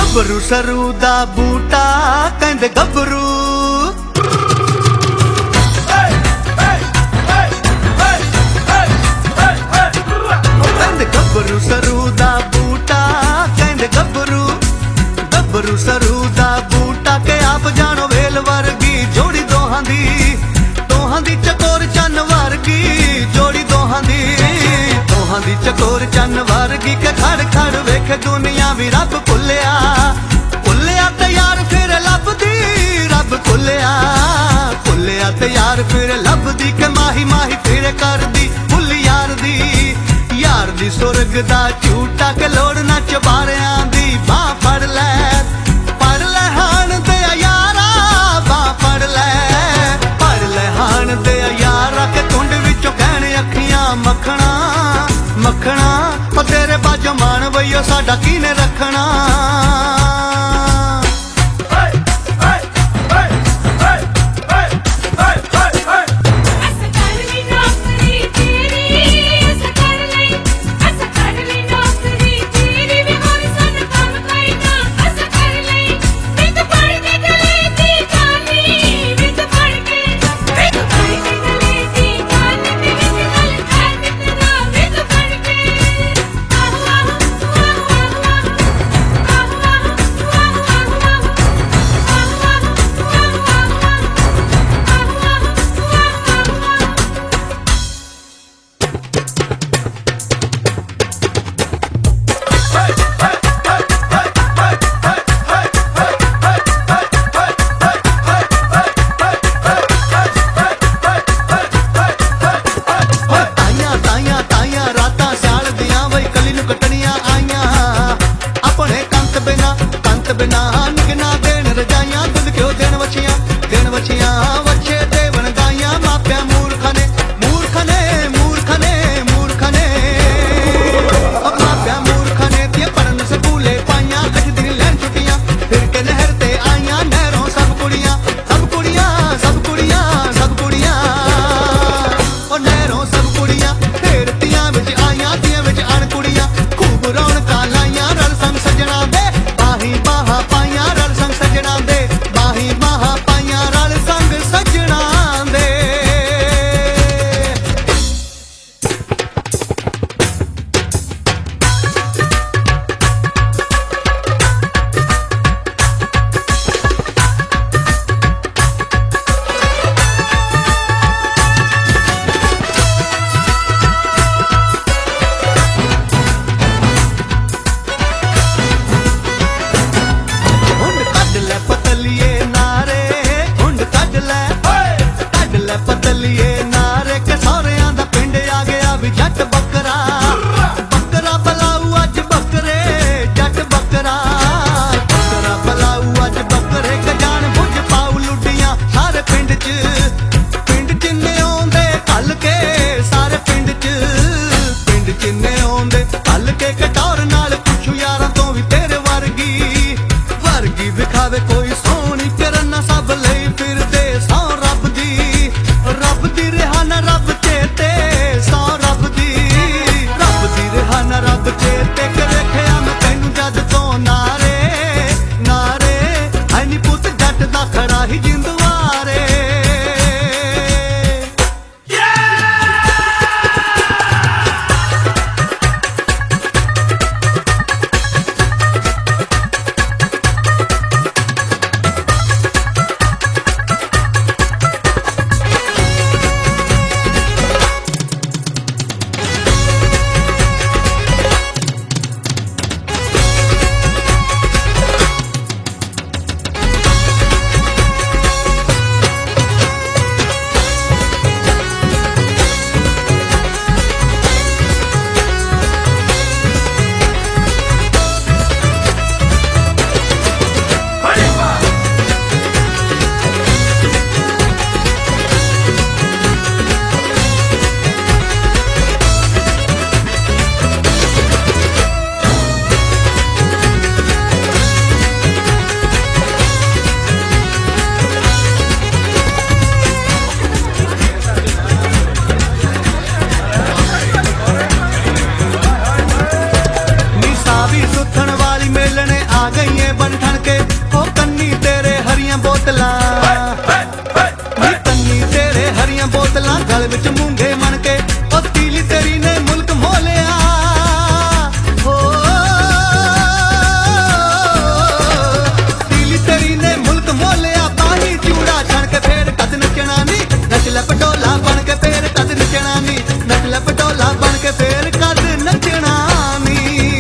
गबरू सरू दा बूटा कहंदे गबरू कहंदे गबरू सरू दा बूटा कहंदे गबरू गबरू सरू दा बूटा के आप जानो वेल वर्गी जोड़ी दोहां दी चकोर चन वर्गी जोड़ी दोहां दी चकोर चन वर्गी के खड़ खड़ वेख दुनिया भी रब भुलिया ते यार फिर लभदी रब भुलिया ते यार फिर लभदी के माही माही फिर करदी भुल यार दी सुरग दा झूठा के लोड़ ना चबारियां दी बां फड़ ले हाण दे यारा बां फड़ ले हाण दे यारा के कुंड विचों कहने अखियां मखना मखना ओ तेरे बाजो मान वईयो साडा कीने रखना बिना निगना देन रजाइयां दुध क्यों देन वछियां वछे देवन गाइयां माप्या मूर्खने माप्या मूर्खने ते पढ़न स्कूले पाइयां 8 दिन लैन छुट्टियां फिर के नहर ते आइयां नहरों सब कुड़ियां ओ नहरों सब कुड़ियां फिर तियां विच आइयां तियां विच अण कुड़ियां खूब रौनकां लाइयां रल संग सजना दे बाही बाहा पाइयां रल संग सजना दे बाही बाहा पाइयां रल संग सजना दे पतलिए नारे के सौरियां दा पिंड आ गया भी जट बकरा पलाऊ अज बकरे जट बकरा पलाऊ अज बकरे के जान बुझ पाऊ लुडियां सारे पिंड च ने आउंदे कल के सारे पिंड च ने आउंदे कल के कटौर नाल पुछू यारां तो भी तेरे वर्गी विखावे कोई सोहनी करना सब लई फिरदे सौ रब दी रिहाना रब चेते सौ रब दी रिहाना रब चेते के रखिया मैं तैनू जद तो नारे है नी पुत जट दा खड़ा ही जिंदवारे बोतलां नी तन्नी तेरे हरियां बोतलां गल विच मूंगे मन के ओ तीली तेरी ने मुल्क मोलिया हो तीली तेरी ने मुल्क मोलिया पाही चूड़ा छण के फेर कद नचना नी नच ले पटोला बन के फेर कद नचना नी नच ले पटोला बन के फेर कद नचना नी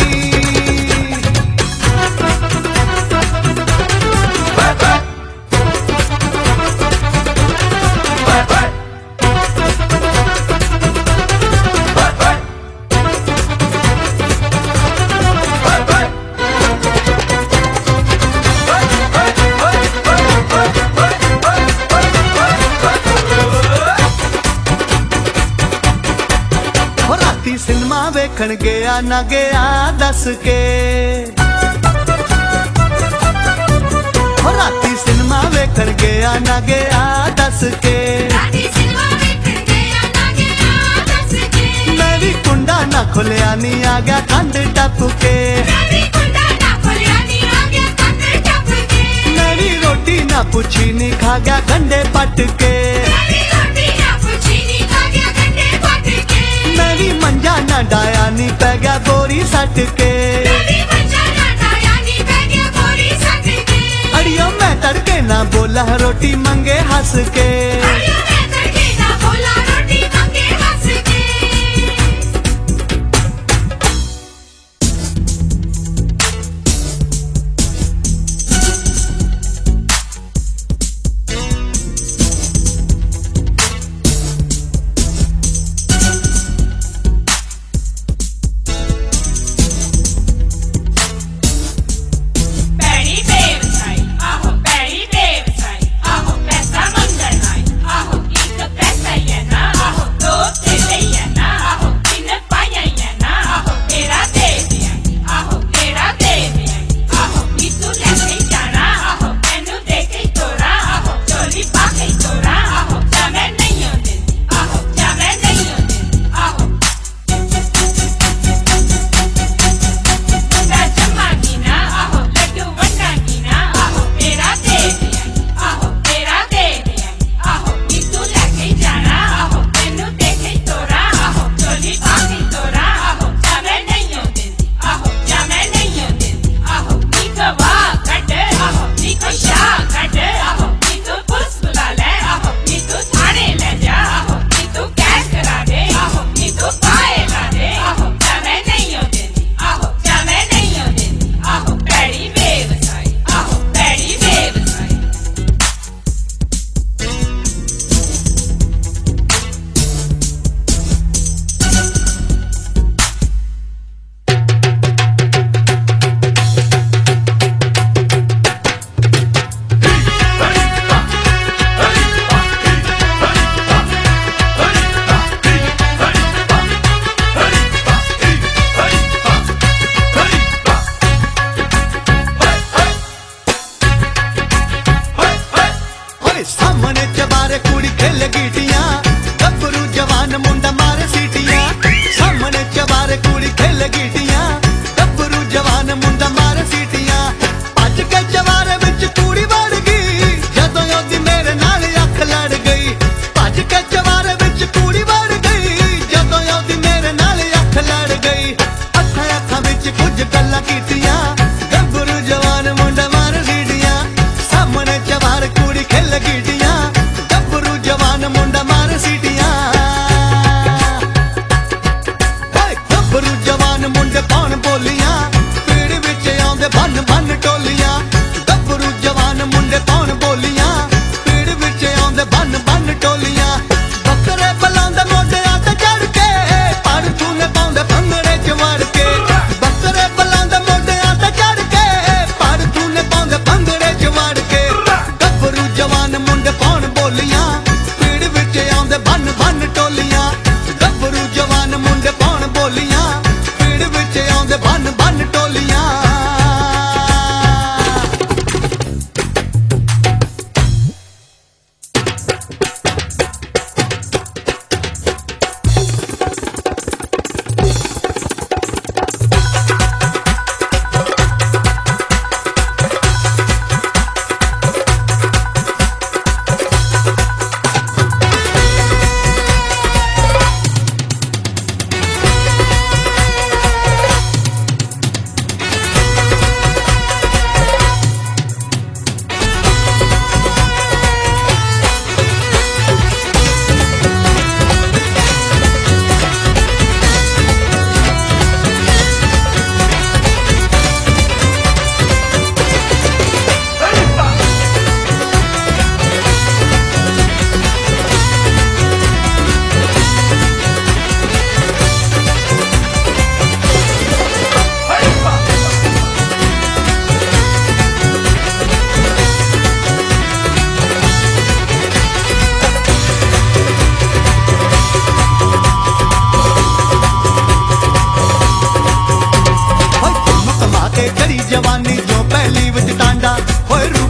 सिनेमा वेखण गया ना गया दस के राती सिनेमा वेखण गया ना गया दस के मैं भी कुंडा ना खुलिया नी आ गया कंध टप के मैं भी रोटी ना पूछी नी खा गया गंडे पट के मंजा ना डाया नी पै गया बोरी सट के अड़ियो मैं तड़के ना बोला रोटी मंगे हंस के सामने चबारे कुड़ी खेल गीटियां गब्बरू जवान मुंडा मारे सीटियां सामने चबारे कुड़ी खेल गीटियां गब्बरू जवान मुंडा मारे सीटियां भज के चबारे विच कुड़ी वड़ गई जदों ओदी मेरे नाल अख लड़ गई भज के चबारे विच कुड़ी वड़ गई जदों ओदी मेरे नाल अख लड़ गई अखां अखां विच कुछ गल्लां कीतियां गब्बरू जवान मुंडा मारे सीटियां सामने चबारे कुड़ी खेल गीटियां गब्बरू जवान मुंडा मार सीटियां गब्बरू जवान मुंडा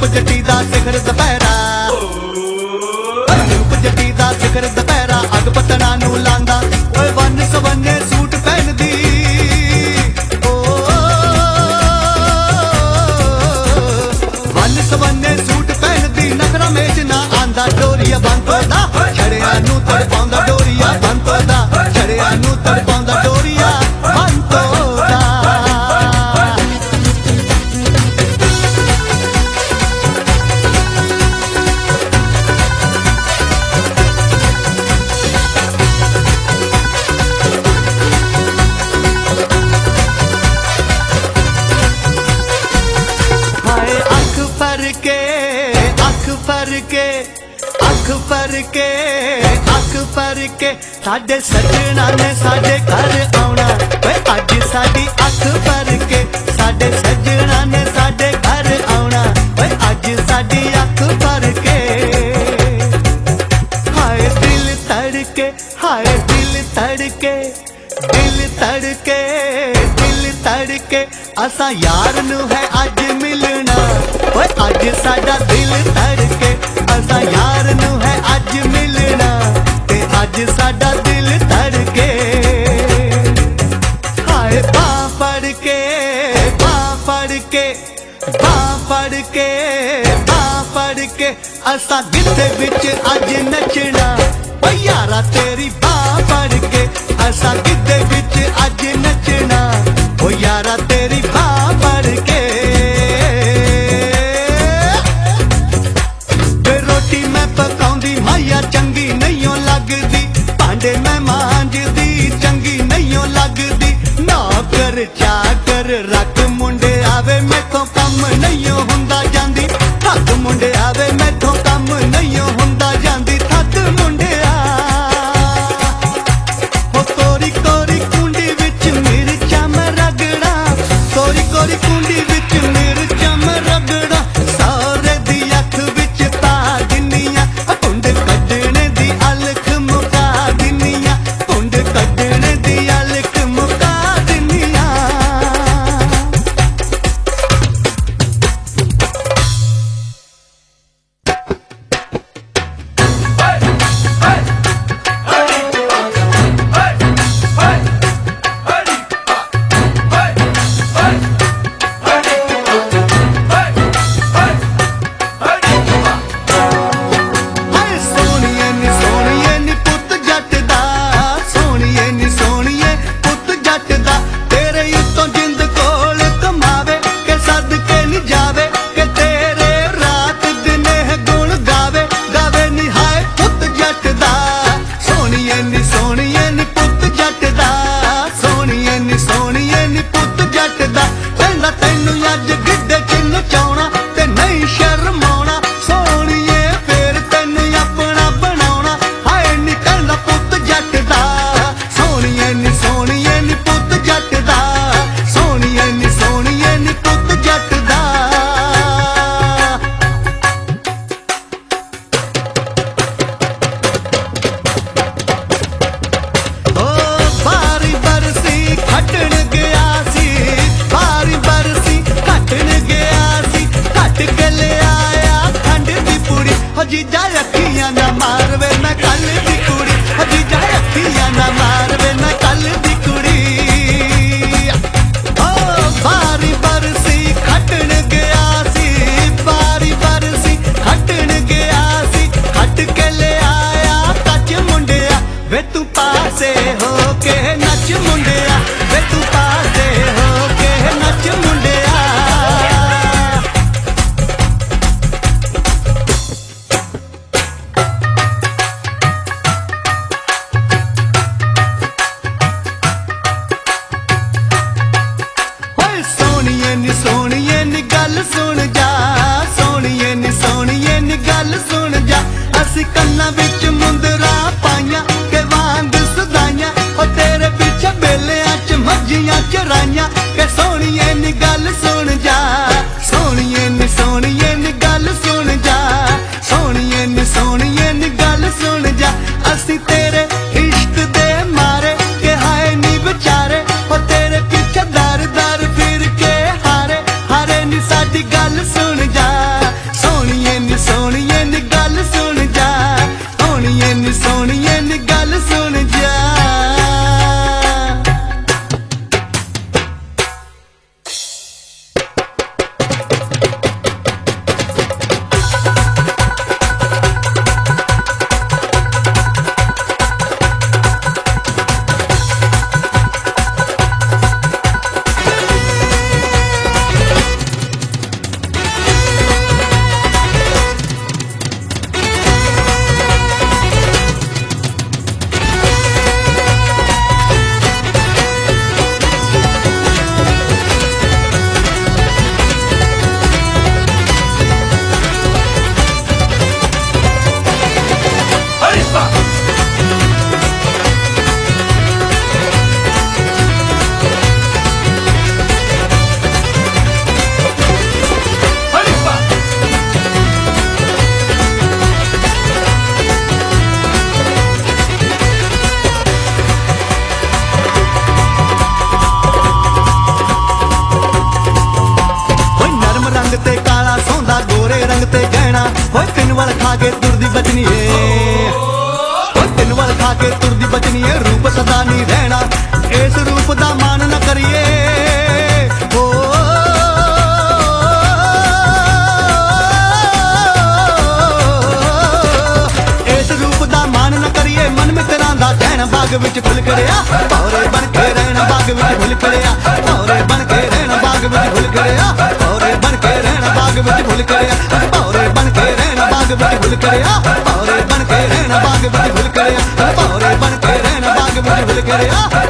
रूप जटी दा सिखर दुपहरा, रूप जटी दा सिखर दुपहरा अग पतना नू लांदा ओए वन सवन्ने सूट पहनदी ओ वन सवन्ने सूट पहनदी नखरा मेच ना आंदा डोरिया बंतो दा छड़िया नू तड़पाउंदा डोरिया बंतो दा छड़िया नू तड़पाउंदा डोरिया बंतो दा। अख भर के साडे सजना ने साडे घर आउणा वे अज साडी अख भर के साडे सजना ने साडे घर आउणा वे अज साडी अख भर के। हाय दिल तड़के हाय दिल तड़के दिल तड़के दिल तड़के असा यार नू है अज मिलना वे अज साडा दिल तड़के असा यार नू है अज मिलना ते अज साडा दिल तड़के। हाय बां फड़ के बां फड़ के बां फड़ के बां फड़ के असा गिद्दे विच अज नचना ओ यारा तेरी बां फड़ के असा गिद्दे विच अज नचना ओ यारा तेरी बां फड़ के। माइया चंगी नहीं लगदी भांडे मैं मांजदी चंगी नहीं लगदी नौकर चाकर रख मुंडे आवे मैथों कम नहीं हुंदा जांदी थक मुंडे आवे मैथों कम नहीं हुंदा जांदी थक मुंडिया हो कोरी कोरी कुंडी विच मिर्चां मैं रगड़ा कोरी कोरी कुंडी विच मिर्चां मैं रगड़ा सौरे दी अख विच पा दिन्नियां पुंड कड्डने दी अलख मुका दिन्नियां पुंड कड्डने दी अलख मुका दिन्नियां। जीजा अखियां ना मारवे मैं कल दी कुड़ी जीजा अखियां ना मारवे मैं कल दी कुड़ी ओ बारी बरसी खटन गया सी बारी बरसी खटन गया सी खट के ले आया कच मुंडिया वे तू पासे हो के नच मुंडिया वे तू पासे हो के नच मुंडिया। सोनिए नी गल सुन जा सोनिए नी गल सुन जा असी कन्ना विच मुंदरा पाइया के वांग सदाइया ओ तेरे पीछे बेलियां च मर्जियां चराइया के सोनिए नी गल सुन जा सोनिए नी गल सुन जा सोनिए नी गल सुन जा असी तेरे इश्क दे मारे के हाय नी बेचारे ओ तेरे पीछे दर दर फिर के हारे हारे नी साडी गल सुन जा ਤਿੰਨ ਵਾਲ ਖਾ ਕੇ ਤੁਰਦੀ ਬਚਨੀ ਏ, ਤਿੰਨ ਵਾਲ ਖਾ ਕੇ ਤੁਰਦੀ ਬਚਨੀ ਏ। ਰੂਪ ਸਦਾ ਨਹੀਂ ਰਹਿਣਾ, ਇਸ ਰੂਪ ਦਾ ਮਾਣ ਨਾ ਕਰੀਏ। ਇਸ ਰੂਪ ਦਾ ਮਾਣ ਨਾ ਕਰੀਏ। ਮਨ ਮਿੱਤਰਾਂ ਦਾ ਕਹਿਣਾ ਬਾਗ ਵਿੱਚ ਫੁੱਲ ਖਿੜਿਆ, ਭੌਰੇ ਬਣ ਕੇ ਰਹਿਣਾ ਬਾਗ ਵਿੱਚ ਫੁੱਲ ਖਿੜਿਆ, ਭੌਰੇ ਬਣ ਕੇ ਰਹਿਣਾ ਬਾਗ ਵਿੱਚ ਫੁੱਲ ਖਿੜਿਆ, ਭੌਰੇ ਬਣ ਕੇ ਰਹਿਣਾ ਬਾਗ ਵਿੱਚ ਫੁੱਲ ਖਿੜਿਆ, ਭੌਰੇ ਬਣ ਕੇ ਰਹਿਣਾ ਬਾਗ ਵਿੱਚ ਫੁੱਲ ਖਿੜਿਆ, ਭੌਰੇ ਬਣ ਕੇ ਰਹਿਣਾ ਬਾਗ ਵਿੱਚ ਫੁੱਲ ਖਿੜਿਆ, ਭੌਰੇ ਬਣ ਕੇ ਰਹਿਣਾ ਬਾਗ ਵਿੱਚ ਫੁੱਲ ਖਿੜਿਆ।